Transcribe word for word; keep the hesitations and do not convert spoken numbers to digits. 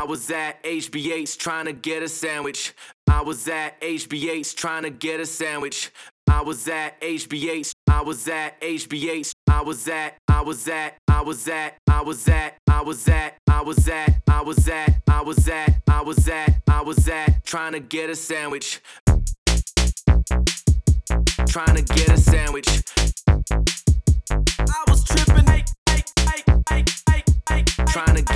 was at H B H trying to get a sandwich. I was at H B H trying to get a sandwich. I was at H B H. I was at H B H. I was at. I was at. I was at. I was at. I was at. I was at. I was at. I was at. I was at. I was at trying to get a sandwich. Trying to get a sandwich. I was tripping. Trying to